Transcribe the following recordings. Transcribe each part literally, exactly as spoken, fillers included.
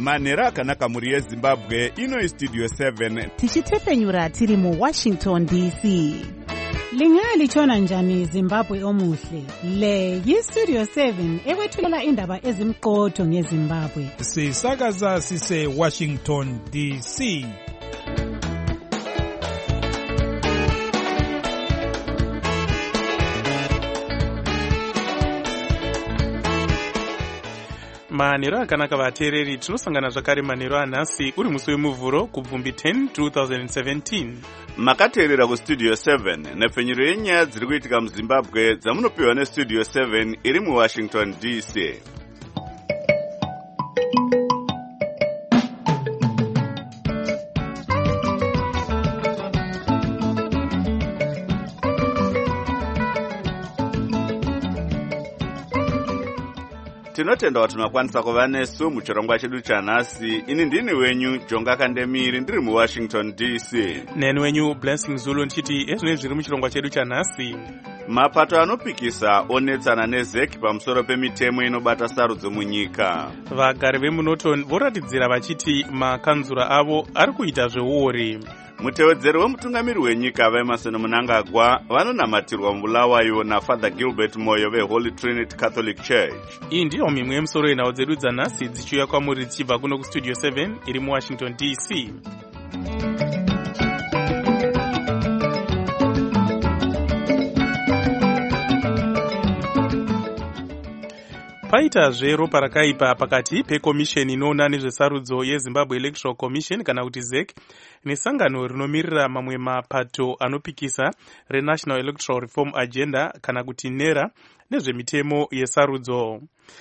manhero akanaka mhuri yezimbabwe. Ino studio seven tichitefenyura tiri mu Washington D C. Lingalitshona njani Zimbabwe omuhle? Le yi-Studio seven ekwethulela indaba ezimqotho ngeZimbabwe. Sisakaza sise Washington D C. manhero akanaka vateereri, tinosangana zvakare manhero anhasi uri musi wemuvhuro kubvumbi ten twenty seventeen. makateerera kustudio seven nepfenyuro yenyaya dziri kuitika muzimbabwe dzamunopiwa nestudio seven iri muwashington D C. tinotenda kuti makwanisa kuva nesu muchirongwa chedu chanhasi. Ini ndini wenyu Jonga Kandemiri ndiri muwashington D C. neni wenyu Blessing Zulu ndichiti ezvinenge zviri muchirongwa chedu chanhasi. mapato anopikisa onetsana nezeki pamusoro pemitemo inobata sarudzo munyika. vagari vemunoto voratidzira vachiti makanzura avo ari kuita zveuori. mutevedzeri wemutungamiri wenyika vaemarson Mnangagwa vanonamatirwa mubulawayo nafather Gilbert Moyo veHoly Trinity Catholic Church. iyi ndiyo mimwe yemusoro yenhau dzedu dzanhasi dzichiuya kwamuri dzichibva kuno kustudio seven iri muwashington D C. paitazve ropa rakaipa pakati pekomisheni inoona nezvesarudzo yeZimbabwe Electoral Commission kana kuti Z E C nesangano rinomirira mamwe mapato anopikisa reNational Electoral Reform Agenda kana kuti NERA nezvemitemo yesarudzo.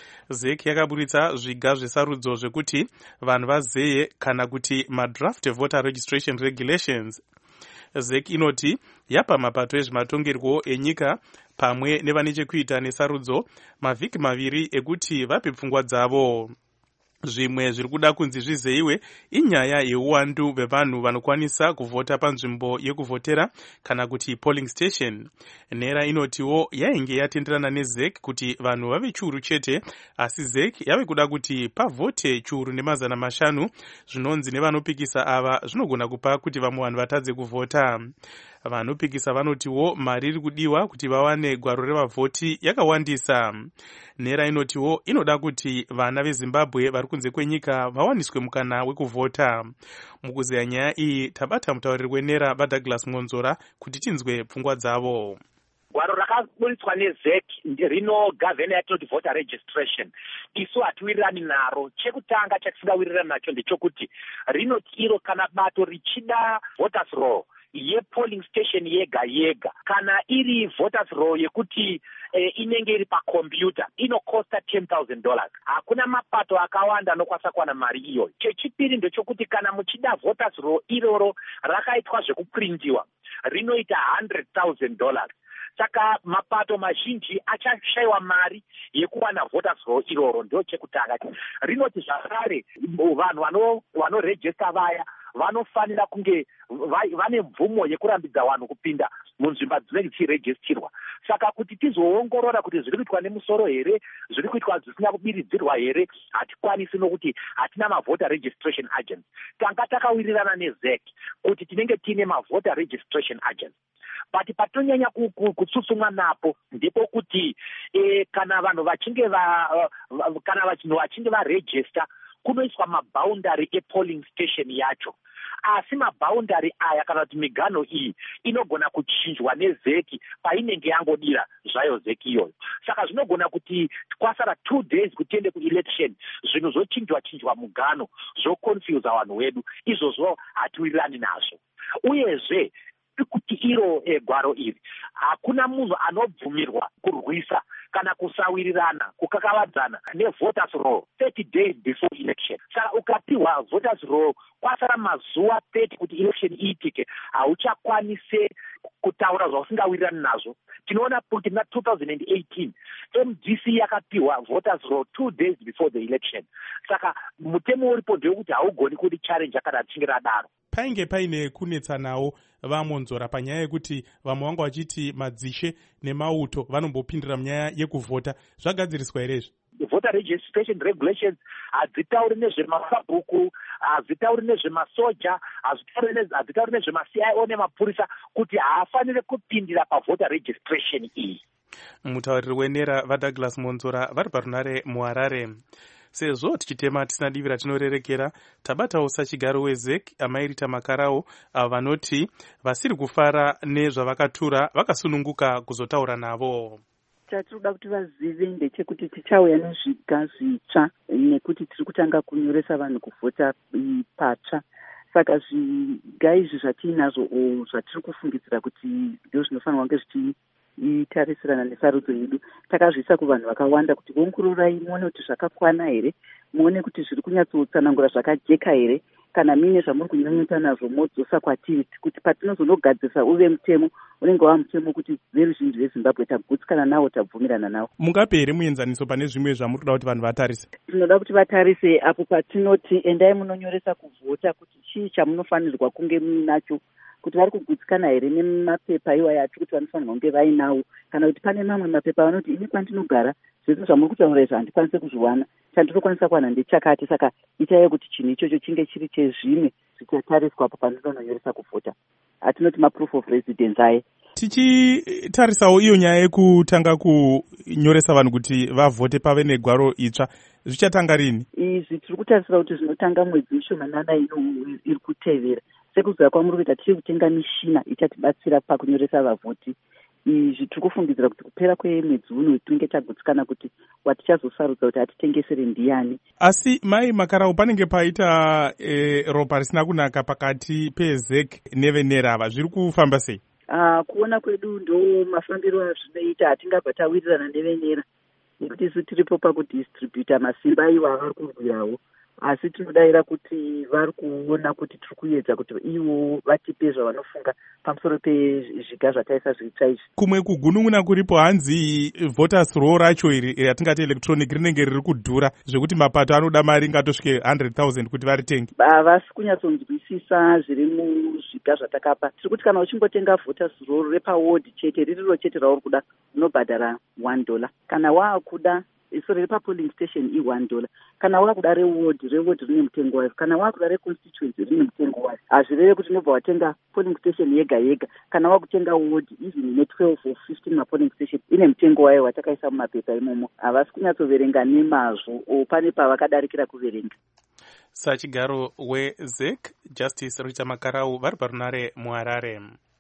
Z E C yakaburitsa zviga zvesarudzo zvekuti vanhu vazeye kana kuti madraft voter registration regulations. Z E C inoti yapa mapato ezvematongerwo enyika pamwe nevane chekuita nesarudzo mavhiki maviri ekuti vape pfungwa dzavo. zvimwe zviri kuda kunzi zvizeyiwe inyaya yeuwandu hwevanhu vanokwanisa kuvhota panzvimbo yekuvhotera kana kuti polling station. NERA inotiwo yainge yatenderana neZ E C kuti vanhu vave chiuru chete, asi Z E C yave kuda kuti pavhote chiuru nemazana mashanu. zvinonzi nevanopikisa ava zvinogona kupa kuti vamwe vanhu vatadze kuvhota. vanopikisa vanotiwo mari iri kudiwa kuti vawane gwaro revavhoti yakawandisa. NERA inotiwo inoda kuti vana veZimbabwe vari kunze kwenyika vawaniswe mukana wekuvhota. mukuzeya nyaya iyi tabata mutauriri weNERA vaDouglas Ngonzora kuti tinzwe pfungwa dzavo. gwaro rakaburitswa neZ E C rinogavhena yatinoti voter registration isu hatiwirirani naro. chekutanga chatisingawirirani nacho ndechokuti rinoti iro kana bato richida voters roll ye-polling station yega yega kana iri voters roll yekuti eh, inenge iri pakombiyuta inokosta ten thousand dollars. hakuna mapato akawanda anokwanisa kuwana mari iyoyo. chechipiri ndechokuti kana muchida voters roll iroro rakaitwa zvekuprintiwa rinoita one hundred thousand dollars. saka mapato mazhinji achashayiwa mari yekuwana voters roll iroro. ndo chekutanga. rinoti zvakare vanhu vanorejista vaya vanofanira kunge vane mvumo yekurambidza vanhu kupinda munzvimbo dzinenge dzichirejistirwa. saka kuti tizoongorora kuti zviri kuitwa nemusoro here, zviri kuitwa zvisina kubiridzirwa here, hatikwanisi nokuti hatina mavoter registration agents. tanga takawirirana neZ E C kuti tinenge tiine mavoter registration agents. but patonyanya kutsutsumwa napo ndipo kuti e, kana vanhu vachinge va, uh, kana vanhu vachinge varejista kunoiswa maboundary epolling station yacho. asi maboundary aya kana kuti migano iyi inogona kuchinjwa neZ E C painenge yangodira zvayo Z E C iyoyo. saka zvinogona kuti kwasara two days kuti tiende kuelection zvinhu zvochinjwa chinjwa mugano zvoconfuse vanhu vedu. izvozvo hatiwirirani nazvo. uyezve kuti iro eh, gwaro iri hakuna munhu anobvumirwa kurwisa kana kusawirirana kukakavadzana nevoters roll thirty days before election. saka ukapiwa voters roll kwasara mazuva thirty kuti election iitike hauchakwanise kutaura zvausingawirirani nazvo. tinoona kuti na two thousand eighteen M D C yakapiwa voters roll two days before the election. saka mutemo uripo ndewekuti haugoni kuti challenge yakada tichinge radaro. painge paine kunetsanawo vamonzora panyaya yekuti vamwe vanga vachiti madzishe nemauto vanombopindira munyaya yekuvhota. zvagadziriswa herezvi? voter registration regulations hadzitauri nezvemasabhuku, hadzitauri nezvemasoja, hadzitauri nezvema-C I O nemapurisa kuti haafanire kupindira pavoter registration iyi. Mutauriri wenera vaDouglas Monzora vari parunare muHarare. Sezvo tichitema tisina divi ratinorerekera, tabatawo sachigaro weZEC amairita Makarau avo vanoti vasiri kufara nezvavakatura vakasununguka kuzotaura navo. Chatinoda kuti vazive ndechekuti tichauya nezviga zvitsva nekuti tiri kutanga kunyoresa vanhu kuvhota patsva. Saka zviga izvi zvatiinazvo zvatiri kufungidzira kuti ndizvo zvinofanirwa kunge zvichitarisirana nesarudzo yedu, takazviisa kuvanhu vakawanda kuti ongororai muone kuti zvakakwana here, muone kuti zviri kunyatsotsanangura zvakajeka here, kana mine zvamuri kunyanyuta nazvo modzosa kwatiri, kuti patinozonogadzirisa uve mutemo unenge wava mutemo kuti veruzhinji veZimbabwe tagutsikana nawo, tabvumirana nawo. Mungape here muenzaniso pane zvimwe zvamuri kuda kuti vanhu vatarise? Tinoda kuti vatarise apo patinoti endai munonyoresa kuvhota kuti chii chamunofanirwa kunge munacho, kuti vari kugutsikana here nemapepa iwayo ati kuti vanofanirwa kunge vainawo, kana kuti pane mamwe mapepa vanoti ini kwandinogara zvese zvamuri kutaura izvo handikwanise kuzviwana, chandinokwanisa kuwana ndechakati. Saka itai kuti chinhu ichocho chinge chiri chezvimwe zvichatariswa apo pandinonyoresa kuvhota, atinoti maproof of residence aye. Tichitarisawo iyo nyaya yekutanga kunyoresa vanhu kuti vavhote pave negwaro itsva, zvichatanga rini? Izvi tiri kutarisira kuti zvinotanga mwedzi mishomanana ino iri kutevera. Sekuziva kwamuri kuita tiri kutenga mishina ichatibatsira pakunyoresa vavhoti. Izvi tiri kufungidzira kuti kupera kwemwedzi uno tinenge tagutsikana kuti watichazosarudza kuti atitengesere ndiani. Asi mai Makarau, panenge paita e, ropa risina kunaka pakati peZEC nevenera ava, zviri kufamba sei? Uh, kuona kwedu ndo mafambiro azvinoita, hatingabva tawirirana nevenera nekuti isu tiripo pakudistributa masimba iwo avari kurwirawo, asi tinodavira kuti vari kuona kuti tiri kuedza kuti ivo vatipe zvavanofunga pamusoro pezviga zvataisa zvitsva izvi. Kumwe kugunun'una kuripo, hanzi voters roll racho iri ratingati electronic rinenge riri kudhura zvekuti mapato anoda mari ingatosvike one hundred thousand kuti varitenge. Havasi kunyatsonzwisisa zviri muzviga zvatakapa. Tiri kuti kana uchingotenga voters roll repaward chete, ririro chete rauri kuda, unobhadhara one dollar. Kana waakuda sorry repapolling station i one dollar. Kana wakuda reward, reward rine mutengo wayo. Kana wakuda reconstituency rine mutengo wayo. Hazvireve kuti unobva watenga polling station yega yega. Kana wakutenga ward even ne twelve or fifteen mapolling station ine mutengo wayo watakaisa mumapepa imomo. Havasi kunyatsoverenga nemazvo, o pane pavakadarikira kuverenga. Sachigaro weZEC Justice Rita Makarau vari parunare muHarare.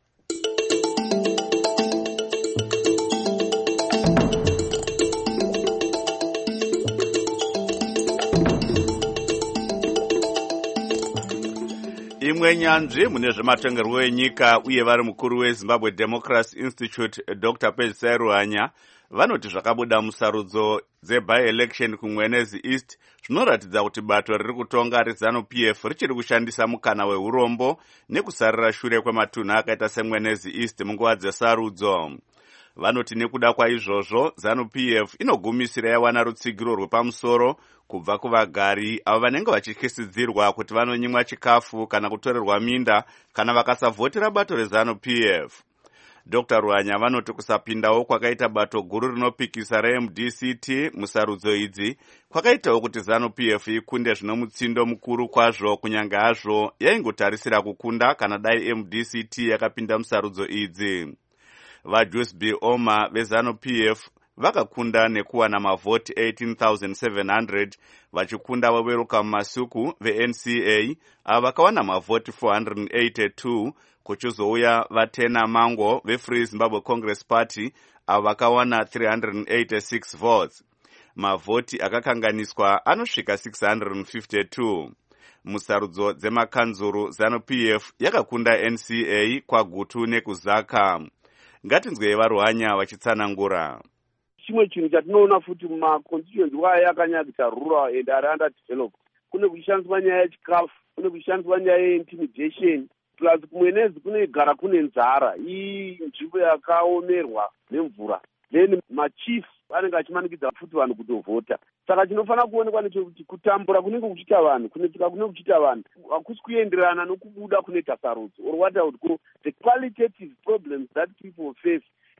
Imwe nyanzvi mune zvematongerwo enyika uye vari mukuru weZimbabwe Democracy Institute Doctor Pedzisai Ruhanya vanoti zvakabuda musarudzo dzeby-election kuMwenezi East zvinoratidza kuti bato riri kutonga reZANU-P F richiri kushandisa mukana weurombo nekusarira shure kwematunhu akaita seMwenezi East munguva dzesarudzo. Vanoti nekuda kwaizvozvo ZANU-P F inogumisira yawana rutsigiro rwepamusoro kubva kuvagari avo vanenge vachityisidzirwa kuti vanonyimwa chikafu kana kutorerwa minda kana vakasavhotera bato reZANU-P F. Doctor Ruhanya vanoti kusapindawo kwakaita bato guru rinopikisa reM D C T musarudzo idzi kwakaitawo kuti ZANU-P F ikunde zvino mutsindo mukuru kwazvo, kunyange hazvo yaingotarisira kukunda kana dai M D C T yakapinda musarudzo idzi. VaJuice B. Oma veZANU-P F vakakunda nekuwana mavhoti eighteen thousand seven hundred, vachikunda vaWelcome Masuku veN C A ava vakawana mavhoti four hundred eighty-two, kuchizouya vaTena Mango veFree Zimbabwe Congress Party ava vakawana three hundred eighty-six votes. Mavhoti akakanganiswa anosvika six hundred fifty-two. Musarudzo dzemakanzuru ZANU-P F yakakunda N C A kwaGutu nekuzaka. Ngatinzwei vaRuhanya vachitsanangura. Chimwe chinhu chatinoona futi mumaconstituency waya yakanyadzisa rural and ari underdeveloped, kune kuchishandiswa nyaya yechikafu, kune kuchishandiswa nyaya yeintimidation, plus kuMwenezi kunegara kune nzara, iyi nzvimbo yakaomerwa nemvura, then machief anenge achimanikidza futi vanhu kutovhota. Saka chinofanira kuonekwa nechekuti kutambura kunenge kuchiita vanhu, kunetika kunenge kuchiita vanhu hakusi kuenderana nokubuda kunoita sarudzo, or what I would call the qualitative problems that people face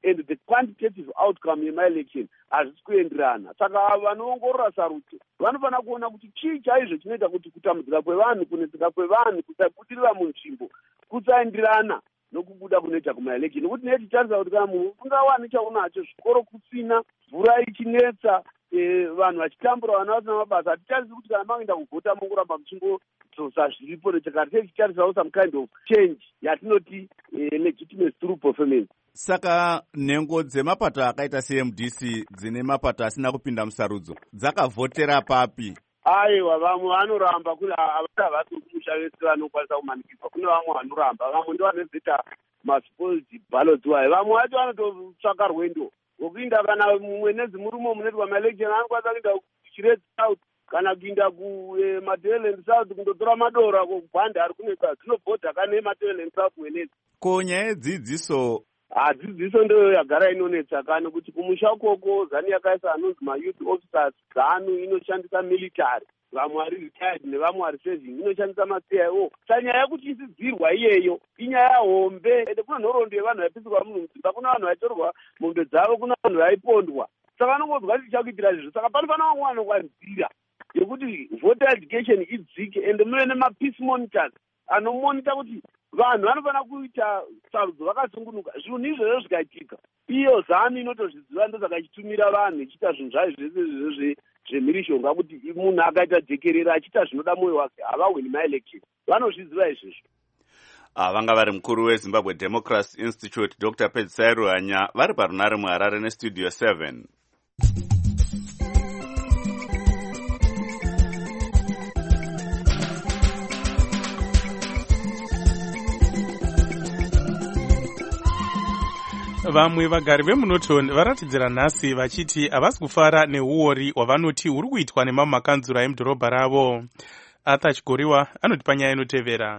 and the quantitative outcome yemaelection hazvisi kuenderana. Saka vanoongorora sarudzo vanofanira kuona kuti chii chaizvo chinoita kuti kutambudzika kwevanhu, kunetseka kwevanhu, kusabudirira munzvimbo kusaenderana nokubuda kunoita kumaelection. Nokuti netitarisa kuti kana munhu ungawani chaunacho, zvikoro kusina, mvura ichinetsa, e, vanhu vachitambura vana vasina mabasa, hatitarisi kuti kana makuenda kuvhota mongoramba muchingodzosa zviripo, tichitarisawo some kind of change yatinoti e, legitimacy through performance. Saka nhengo dzemapato akaita se-M D C dzine mapato asina kupinda musarudzo dzakavhotera papi? Aiwa, vamwe vanoramba kuri havana vasi kumusha vese vanokwanisa kumanikiswa. Kune vamwe vanoramba, vamwe ndo vanozoita maspoiled ballots wayo, vamwe vacho vanototsvaka rwendo wokuinda. Kana mwenezi murumo munoitwa maelection anokwanisa kuinda kuChirezi South kana kuinda kuMatabeleland South kundotora madora kubhande ari kuneka dzinobhodha kane Matabeleland South mwenezi. Ko nyaya yedzidziso hadzidziso ndiyo yagara inonetsa, kana kuti kumusha ukoko ZANU yakaisa anonzi mayouth officers. ZANU inoshandisa military, vamwe vari retired nevamwe vari serving, inoshandisa ma-C I O. Sanyaya yekuti isidzirwa iyeyo inyaya hombe, ende kuna nhoroondo yevanhu vaipisirwa munhu mudzimba, kuna vanhu vaitorwa mombe dzavo, kuna vanhu vaipondwa. Saka vanongonzwa kuti chakuitira izvo. Saka panofanira vamwe vanokwanzira yekuti voter education idzike, ende muve nema-peace monitors anomonita kuti vanhu vanofanira kuita sarudzo vakasungunuka. Zvinhu izvozvo zvikaitika, iyo ZANU inotozviziva, ndosakachitumira vanhu ichiita zvinhu zvayo zvese zvemhirishonga, kuti munhu akaita jekerera achiita zvinoda mwoyo wake havahwini maelection. Vanozviziva izvozvo. Vanga vari mukuru weZimbabwe Democracy Institute Doctor Pedzisai Ruhanya vari parunare muHarare nestudio seven. Vamwe vagari vemunoton varatidzira nhasi vachiti havasi kufara neuori hwavanoti huri kuitwa nemamwe makanzura emudhorobha ravo. Arthur Chigoriwa anoti panyaya inotevera.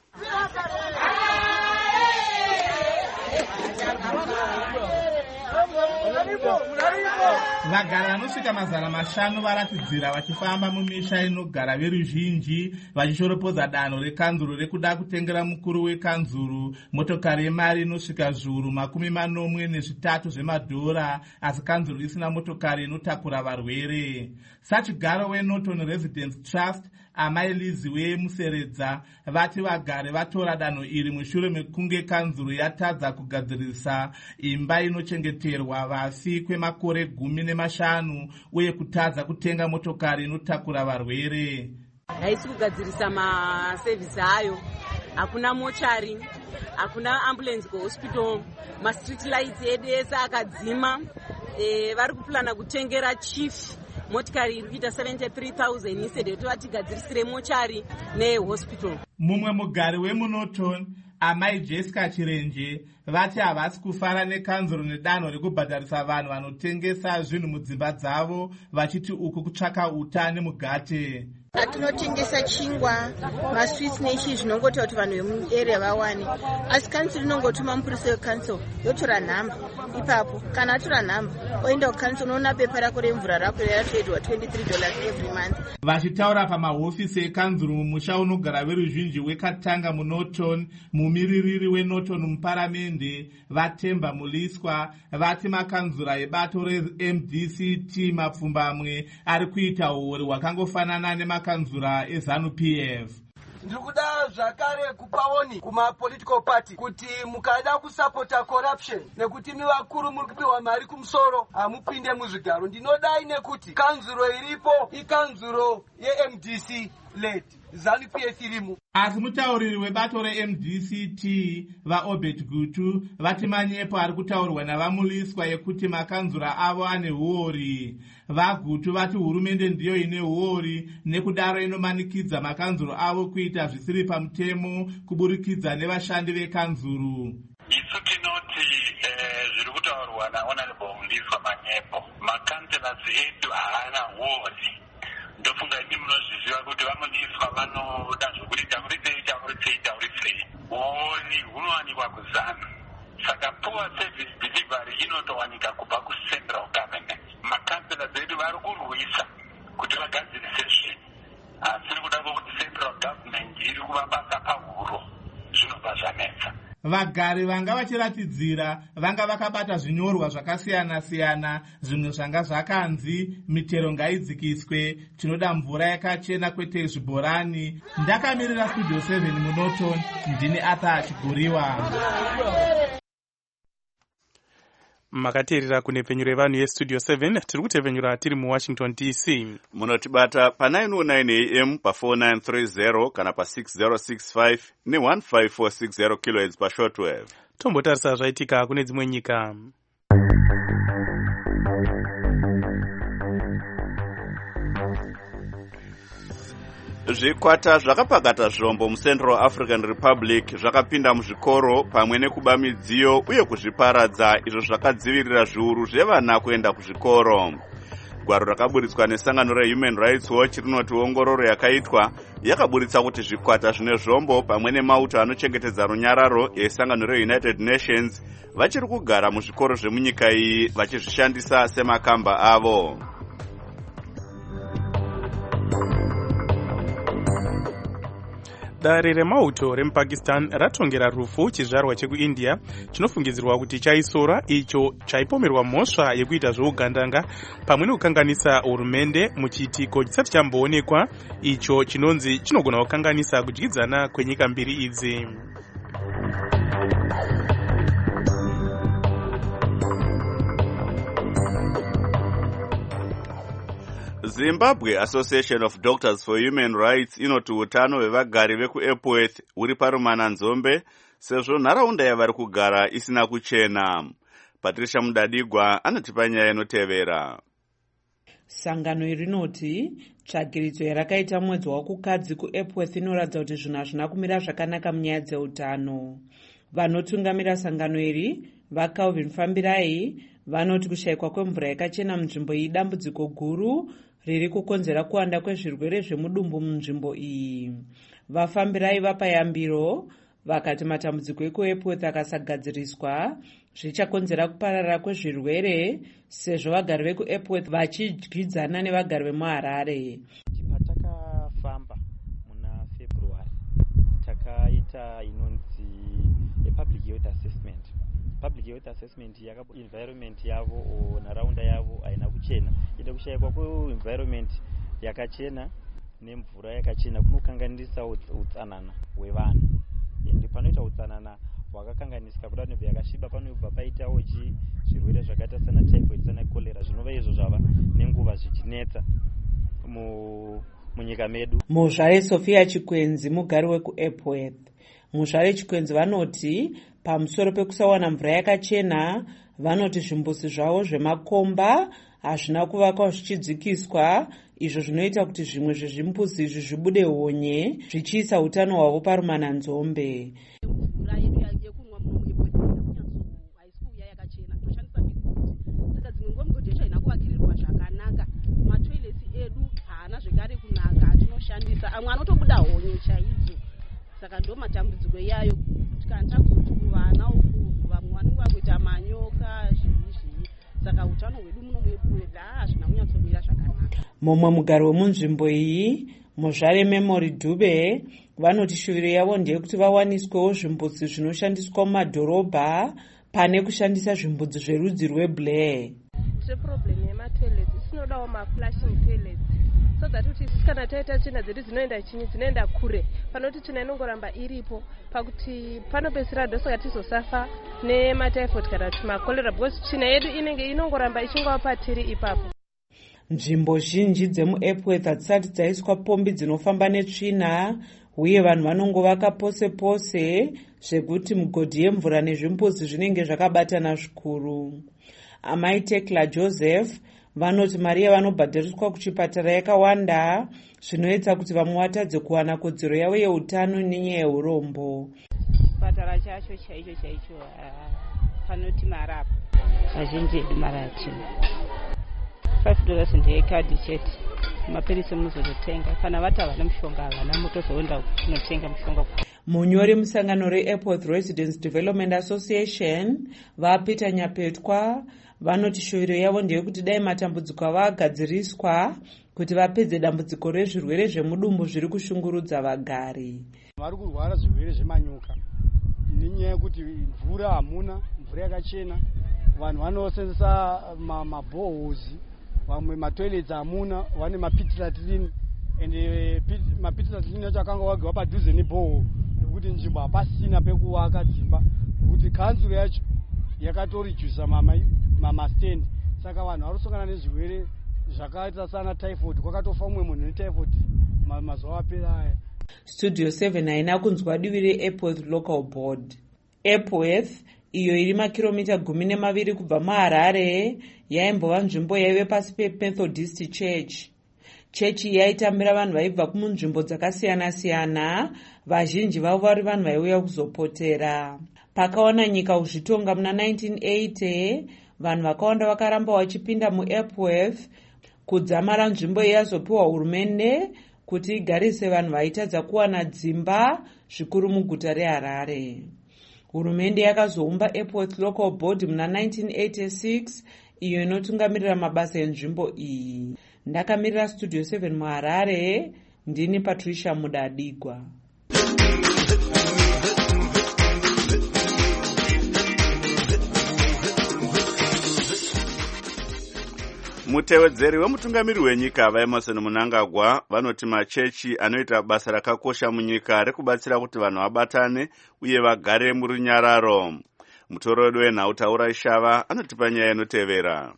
Vagari vanosvika mazana mashanu varatidzira vachifamba mumisha inogara veruzhinji vachishoropodza danho rekanzuro rekuda kutengera mukuru wekanzuro motokari yemari inosvika zviuru makumi manomwe nezvitatu zvemadhora, asi kanzuro isina motokari inotakura varwere. Sachigaro weNorton Residence Trust amai Lizi wemuseredza vati vagari vatora danho iri mushure mekunge kanzuro yatadza kugadzirisa imba inochengeterwa vafi kwemakore gumi nemashanu uye kutadza kutenga motokari inotakura varwere. Haisi kugadzirisa masevhisi ayo, hakuna mochari, hakuna ambulance kuhospital, ma-street lights edu ese akadzima. E, vari kuplana kutengera chief motikari iri kuita seventy-three thousand instead yekuti vatigadzirisire mochari nehospital. Mumwe mugari wemuNorton amai Jessica Chirenje vati havasi kufara nekanzuro nedanho rekubhadharisa vanhu vanotengesa zvinhu mudzimba dzavo, vachiti uku kutsvaka uta nemugate. Atinotengesa chingwa, maswits nechi zvinongota kuti vanhu vemuarea vawane, asi kansuro inongotuma mupurisa wekansuro yotora nhamba. Ipapo kana atora nhamba oenda kukansuro unoona pepa rako remvura rako ratoedwa twenty-three dollars every month. Vachitaura pamahofisi ekanzuro mumusha unogara veruzhinji wekatanga muNorton, mumiririri weNorton muparamende Vatemba Muliswa vati makanzura ebato re-M D C T mapfumbamwe ari kuita huori hwakangofanana nemakanzura eZANU P F. Ndikuda zvakare kupaoni kuma political party kuti mukada kusapota corruption nekuti mi vakuru muri kupiwa mari kumusoro hamupinde muzvigaro. Ndinodai nekuti kanzuro iripo ikanzuro ye-M D C led ZANU P F irimu. Asi mutauriri webato re-M D C T vaObert Gutu vati manyepo ari kutaurwa navamuliswa yekuti makanzura avo ane huori. VaGutu vati hurumende ndiyo ine huori nekudaro inomanikidza makanzuro avo kuita zvisiri pamutemo kuburikidza nevashandi vekanzuro. Isu tinoti zviri kutaurwa naHonorable Muliswa manyepo, makanzura edu haana huori. Ndofunga kuti munozviziva kuti vamuliswa vanoda zvokuti tauritsei tauritsei tauritsei. Huori hunowanikwa kuZANU. Saka poor service delivery inotowanika kubva kucentral government. Makansela edu vari kurwisa kuti vagadzirise zvinhu, asi iri kuda kuti central government iri kuvabasa pahuro, zvinobva zvanetsa. vagari vanga vachiratidzira vanga vakabata zvinyorwa zvakasiyana-siyana. Zvimwe zvanga zvakanzi mitero ngaidzikiswe, tinoda mvura yakachena kwete zvibhorani. Ndakamirira Studio seven muNorton, ndini Arthur Chiguriwa. Makateerera kune penyu revanhu yestudio seven, tiri kutevenyura tiri muWashington D C. Munotibata pa nine oh nine A M pa four nine three zero kana pa six zero six five ne one five four six zero kilohertz pa shortwave. Tombotarisa zvaitika kune dzimwe nyika. Zvikwata zvakapakata zvombo muCentral African Republic zvakapinda muzvikoro pamwe nekuba midziyo uye kuzviparadza, izvo zvakadzivirira zviuru zvevana kuenda kuzvikoro. Gwaro rakaburitswa nesangano reHuman Rights Watch rinoti ongororo yakaitwa yakaburitsa kuti zvikwata zvine zvombo pamwe nemauto anochengetedza runyararo esangano reUnited Nations vachiri kugara muzvikoro zvemunyika iyi vachizvishandisa semakamba avo. Dare remauto remuPakistan ratongera rufu chizvarwa chekuIndia chinofungidzirwa kuti chaisora, icho chaipomerwa mhosva yekuita zveugandanga pamwe nekukanganisa hurumende muchiitiko chisati chamboonekwa, icho chinonzi chinogona kukanganisa kudyidzana kwenyika mbiri idzi. Zimbabwe Association of Doctors for Human Rights inoti utano hwevagari vekuEpworth huri parumananzombe sezvo nharaunda yavari kugara isina kuchena. Patricia Mudadigwa anotipa nyaya inotevera. Sangano iri rinoti tsvagiridzo yarakaita mwedzi wakukadzi kuEpworth inoratidza kuti zvinhu hazvina kumira zvakanaka munyaya dzeutano. Vanotungamira sangano iri vaCalvin Fambirai vanoti kushayikwa kwemvura yakachena munzvimbo iyi dambudziko guru riri kukonzera kuwanda kwezvirwere zvemudumbu munzvimbo iyi. Vafambirai vapa yambiro vakati matambudziko ekuEpworth akasagadziriswa zvichakonzera kuparara kwezvirwere sezvo vagari vekuEpworth vachidyidzana nevagari vemuHarare. Patakafamba muna February takaita inonzi public health assessment. Public health assessment yaka environment yavo o nharaunda yavo haina kuchena. Ida kushayikwa kwe-environment yakachena nemvura yakachena kunokanganisa utsanana hwevanhu. Ende panoita utsanana hwakakanganisika kuda nebva yakasviba panobva paitawo chi zvirwere zvakaita sana typhoid sana cholera zvinova izvo zvava nenguva zvichinetsa mu munyika medu. Muzvare Sophia Chikwenzi mugari wekuEpworth. Muzvare Chikwenzi vanoti pamusoro pekusawana mvura yakachena, vanoti zvimbuzi zvavo zvemakomba hazvina kuvakwa zvichidzikiswa, izvo zvinoita kuti zvimwe zvezvimbuzi izvi zvibude honye zvichiisa utano hwavo parumananzombe. Mvura yedu yekunwa muEpworth haisi kuuya yakachena, toshandisa migodhi. Saka dzimwe nguva migodhi yacho haina kuvakirirwa zvakanaka. Matoilets edu haana zvekare kunaka atinoshandisa, amwe anotobuda honye chaidzo. Saka ndo matambudziko yayo kana takuti kuvana uku vamwe vanenge vakuita manyoka zvii zvii. Saka utano hwedu muno muEpworth hazvina kunyatsomira zvakanaka. Mumwe mugari wemunzvimbo iyi, Muzvare Memory Dube, vanoti shuviro yavo ndeyekuti vawaniswewo zvimbuzi zvinoshandiswa mumadhorobha pane kushandisa zvimbuzi zverudzi rweBlair. Tine problem yematoilets, sinodawo maflushing toilets. So that kuti kana taita tsvina dzedu dzinoenda chinyi dzinoenda kure, panoti tsvina inongoramba iripo pakuti panopedzisira ndosaka tizosafa nematyphoid kana kuti makolera because tsvina yedu inenge inongoramba ichingova patiri ipapo. Nzvimbo zhinji dzemuEpworth hadzisati dzaiswa pombi dzinofamba netsvina uye vanhu vanongovaka pose pose zvekuti migodhi yemvura nezvimbuzi zvinenge zvakabatana zvikuru. Amai Tekla Joseph vanoti mari yavanobhadhariswa kuchipatara yakawanda zvinoita kuti vamwe vatadze kuwana kodzero yavo yeutano nenyaya yeurombo. Chipatara chacho chaicho chaicho panoti marapo azhinji edu mari achina. five dollars ndeyekadhi chete, mapirisi munozototenga kana vati havana mushonga havana mutozoenda kunotenga mushonga. Munyori musangano reEpworth Residents Development Association vaPeter Nyapetwa vanoti shuviro yavo ndeyekuti dai matambudziko ava agadziriswa kuti vapedze dambudziko rezvirwere zvemudumbu zviri kushungurudza vagari. Vari kurwara zvirwere zvemanyoka nenyaya yekuti mvura hamuna, mvura yakachena. Vanhu vanosenzesa mabohozi, vamwe matoilets hamuna, vane mapit latrine, ende mapit latrine acho akanga wagwa padhuze neboho nekuti nzvimbo hapasina pekuwaka dzimba, nekuti kanzuro yacho yakatoredusa mamastand. Saka vanhu varosongana nezvirwere zvakaita sana typhoid. Kwakatofa umwe munhu netyphoid mazuva apera aya. Studio seven haina kunzwa divi reEpworth Local Board. Epworth, iyo iri makiromita gumi nemaviri kubva muHarare, yaimbova nzvimbo yaive pasi peMethodist Church. Chechi yaitambira vanhu vaibva kumunzvimbo dzakasiyana-siyana, vazhinji vavo vari vanhu vaiuya kuzopotera. Pakaona nyika kuzvitonga muna nineteen eighty, vanhu vakawanda vakaramba vachipinda muEpworth kudzamara nzvimbo yazopiwa hurumende kuti igarise vanhu vaitadza kuwana dzimba zvikuru muguta reHarare. Hurumende yakazoumba Epworth Local Board muna nineteen eighty-six, iyo inotungamirira mabasa enzvimbo iyi. Ndakamirira Studio seven muHarare, ndini Patricia Mudadigwa. Mutevedzeri wemutungamiri wenyika vaEmerson Mnangagwa vanoti machechi anoita basa rakakosha munyika rekubatsira kuti vanhu vabatane uye vagare murunyararo. Mutoredo wenhau Taura Ishava anotipa nyaya inotevera.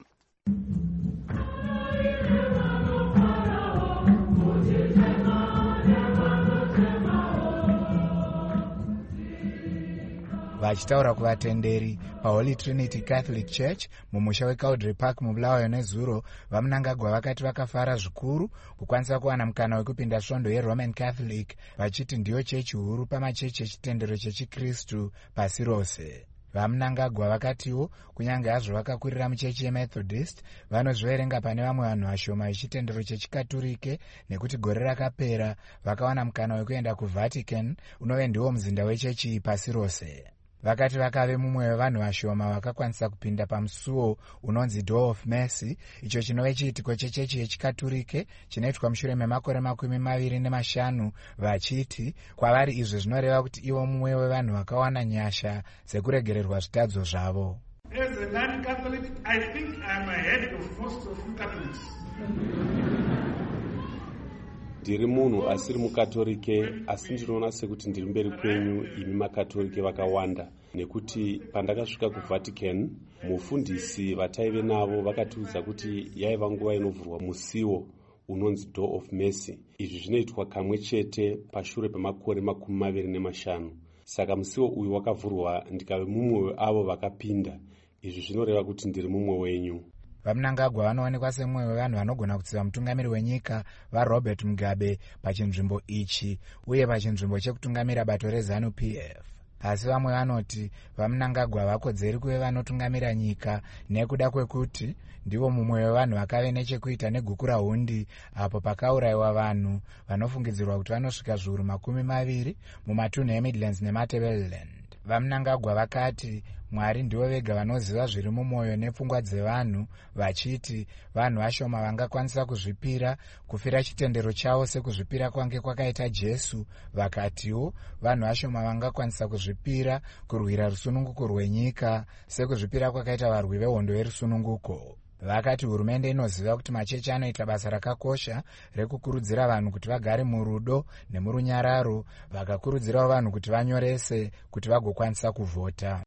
Vachitaura kuvatenderi paHoly Trinity Catholic Church mumusha weCowdray Park mubulawayo neZuro, vaMnangagwa vakati vakafara zvikuru kukwanisa kuwana mukana wekupinda svondo yeRoman Catholic, vachiti ndiyo chechi huru pamachechi echitendero chechiKristu pasi rose. VaMnangagwa vakatiwo kunyange hazvo vakakurira muchechi yeMethodist, vanozviverenga pane vamwe vanhu vashoma vechitendero chechikaturike nekuti gore rakapera vakawana mukana wekuenda kuVatican, unove ndiwo muzinda wechechi pasi rose. Vakati vakave mumwe wevanhu vashoma vakakwanisa kupinda pamusuo unonzi Door of Mercy, icho chinove chiitiko chechechi yechikaturike chinoitwa mushure memakore makumi maviri nemashanu, vachiti kwavari izvi zvinoreva kuti ivo mumwe wevanhu vakawana nyasha dzekuregererwa zvitadzo zvavo. As a non-Catholic, I think I'm ahead of most of you Catholics. Ndiri munhu asiri mukatolike, asi ndinoona sekuti ndiri mberi kwenyu imi makatolike vakawanda, nekuti pandakasvika kuVatican, mufundisi vataive navo vakatiudza kuti yaiva nguva inovhurwa musiwo unonzi Door of Mercy. Izvi zvinoitwa kamwe chete pashure pemakore makumi maviri nemashanu. Saka musiwo uyu wakavhurwa ndikave mumwe weavo vakapinda. Izvi zvinoreva kuti ndiri mumwe wenyu. VaMnangagwa vanoonekwa semumwe wevanhu vanogona kutsiva mutungamiri wenyika vaRobert Mugabe pachinzvimbo ichi uye pachinzvimbo chekutungamira bato reZANU P F. Asi vamwe vanoti vaMnangagwa vakodzeri kuve vanotungamira nyika nekuda kwekuti ndivo mumwe wevanhu vakave nechekuita neguku rahundi apo pakaurayiwa vanhu vanofungidzirwa kuti vanosvika zviuru makumi maviri mumatunhu eMidlands neMatabeleland. VaMnangagwa vakati Mwari ndivo vega vanoziva zviri mumwoyo nepfungwa dzevanhu, vachiti vanhu vashoma vangakwanisa kuzvipira kufira chitendero chavo sekuzvipira kwange kwakaita Jesu. Vakatiwo vanhu vashoma vangakwanisa kuzvipira kurwira rusununguko rwenyika sekuzvipira kwakaita varwi vehondo yerusununguko. Vakati hurumende inoziva kuti machechi anoita basa rakakosha rekukurudzira vanhu kuti vagare murudo nemurunyararo, vakakurudzirawo vanhu kuti vanyorese kuti vagokwanisa kuvhota.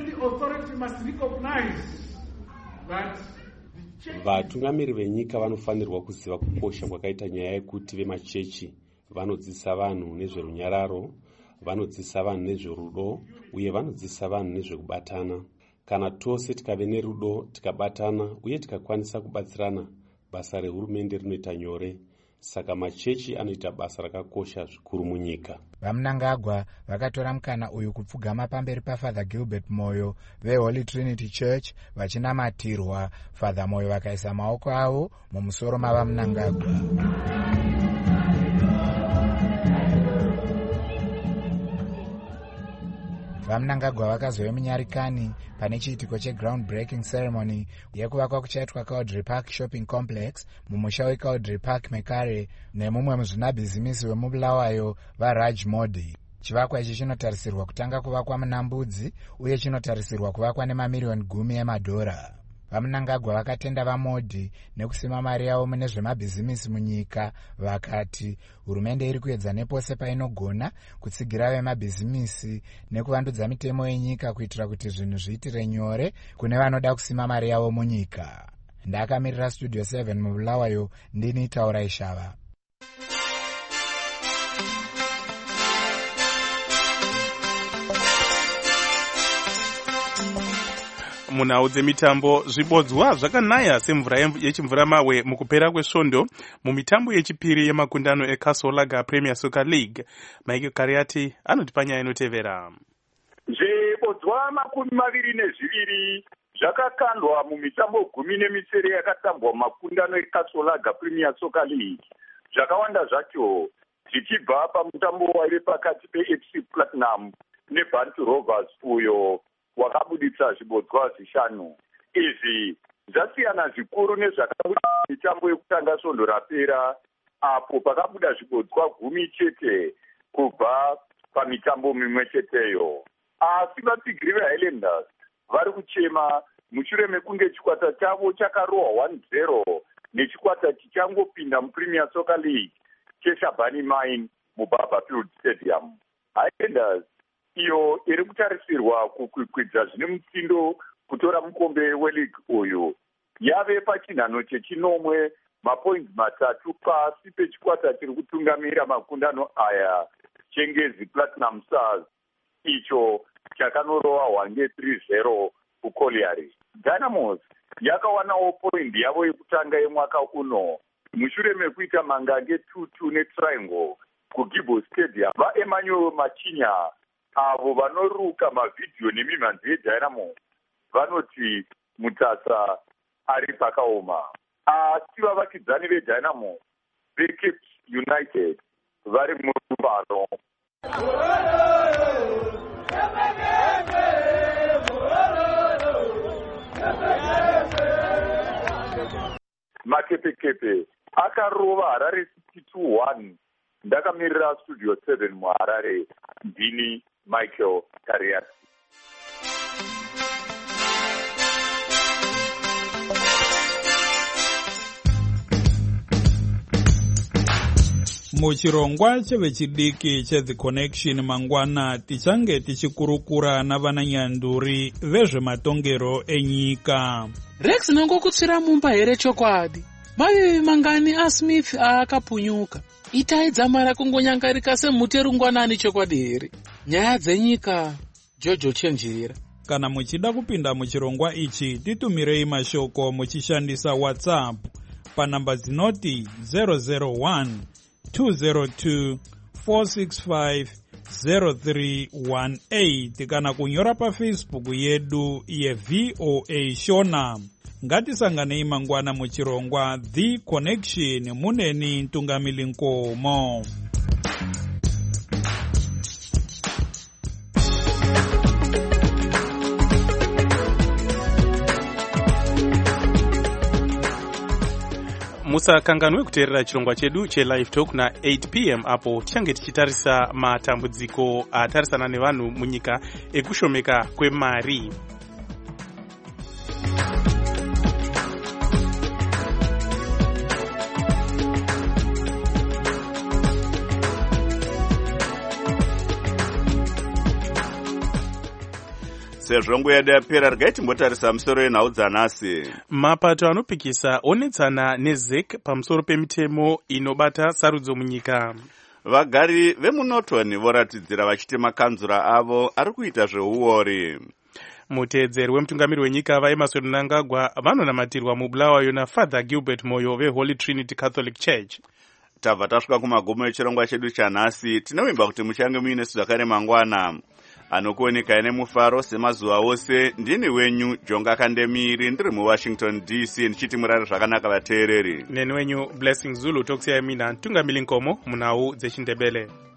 Vatungamiri venyika vanofanirwa kuziva kukosha kwakaita nyaya yekuti vemachechi vanodzidzisa vanhu nezverunyararo, vanodzidzisa vanhu nezverudo uye vanodzidzisa vanhu nezvekubatana. Kana tose tikave nerudo, tikabatana uye tikakwanisa kubatsirana, basa rehurumende rinoita nyore. Saka machechi anoita basa rakakosha zvikuru munyika. VaMnangagwa vakatora mukana uyu kupfugama pamberi paFather Gilbert Moyo veHoly Trinity Church vachinamatirwa. Father Moyo vakaisa maoko avo mumusoro mavaMnangagwa. VaMnangagwa vakazove munyarikani pane chiitiko cheground breaking ceremony yekuvakwa kuchaitwa Cowdray Park Shopping Complex mumusha weCowdray Park Mekare nemumwe muzvinabhizimisi wemubulawayo vaRaj Modi. chivakwa ichi chinotarisirwa kutanga kuvakwa muna Mbudzi uye chinotarisirwa kuvakwa nemamiriyoni gumi emadhora. vaMnangagwa vakatenda vaModhi nekusima mari yavo mune zvemabhizimisi munyika. Vakati hurumende iri kuedza nepose painogona kutsigira vemabhizimisi nekuvandudza mitemo yenyika kuitira kuti zvinhu zviitire nyore kune vanoda kusima mari yavo munyika. Ndakamirira Studio seven mubulawayo, ndini Taura Ishava. Munhau dzemitambo, zvibodzwa zvakanaya semvura yechimvura mawe mukupera kwesvondo mumitambo yechipiri yemakundano eCastle Premier Soccer League. Mike Kariati anoti panyaya inotevera. Zvibodzwa makumi maviri nezviviri zvakakandwa mumitambo gumi nemisere yakatambwa mumakundano eCastle Premier Soccer League. Zvakawanda zvacho zvichibva pamutambo wairi pakati peF C Platinum neBantu Rovers uyo wakabuditsa zvibodzwa zvishanu. Izvi zvasiyana zvikuru nezvakabuda mitambo yekutanga svondo rapera, apo pakabuda zvibodzwa gumi chete kubva pamitambo mimwe cheteyo. Asi vapigiri veHighlanders vari kuchema mushure mekunge chikwata chavo chakarohwa one zero nechikwata chichangopinda muPremier Soccer League cheShabani Mine muBarberfield Stadium. Highlanders iyo iri kutarisirwa kukwikwidza zvine mutsindo kutora mukombe weleague uyu yave pachinhano chechinomwe mapoints matatu pasi pechikwata chiri kutungamira makundano aya Chengezi Platinum Stars, icho chakanorova three zero kuColliery. Dynamos yakawanawo point yavo yekutanga yemwaka uno mushure mekuita mangange two two neTriangle kuGibo Stadium. VaEmmanuel Machinya avo vanoruka mavhidhiyo nemimhanzi yeDynamo vanoti Mutasa ari pakaoma. Asi vavakidzani veDynamo veCape United vari muruvaro. Makepekepe akarova Harare sixty-two one. Ndakamirira Studio seven muHarare, ndini Michael Kariati. Muchirongwa chevechidiki cheThe Connection mangwana tichange tichikurukura navananyanduri vezvematongero enyika. Rex nongokutsvira mumba here chokwadi. Mavivi mangani aSmith aakapunyuka. Itai dzamara kungonyangarika semuterungwanani chokwadi here. Nyaya dzenyika, Jojo Chenjera. Kana muchida kupinda muchirongwa ichi, titumirei mashoko muchishandisa WhatsApp panamba dzinoti zero zero one two zero two four six five zero three one eight kana kunyora paFacebook yedu yeV O A Shona. Ngatisanganei mangwana muchirongwa The Connection muneni Ntungamili Nkomo. Musakanganwe kuteerera chirongwa chedu cheLive Talk na eight p m apo tichange tichitarisa matambudziko atarisana nevanhu munyika ekushomeka kwemari. Sezvo nguva yedu yapera, regai timbotarisa musoro yenhau dzanhasi. Mapato anopikisa onetsana neZEC pamusoro pemitemo inobata sarudzo munyika. Vagari vemuNorton voratidzira vachiti makanzura avo ari kuita zveuori. Muteedzeri wemutungamiri wenyika vaEmmerson Mnangagwa vanonamatirwa mubulawayo naFather Gilbert Moyo veHoly Trinity Catholic Church. Tabva tasvika kumagumo echirongwa chedu chanhasi. Tinovimba kuti muchange muine zvakare mangwana. Anokuoneka ine mufaro semazuva ose. Ndini wenyu Jonga Kandemiri, ndiri muWashington D C ndichiti murare zvakanaka vateereri. Neni wenyu Blessing Zulu tokusiyai mina Ntungamili Nkomo munhau dzechiNdebele.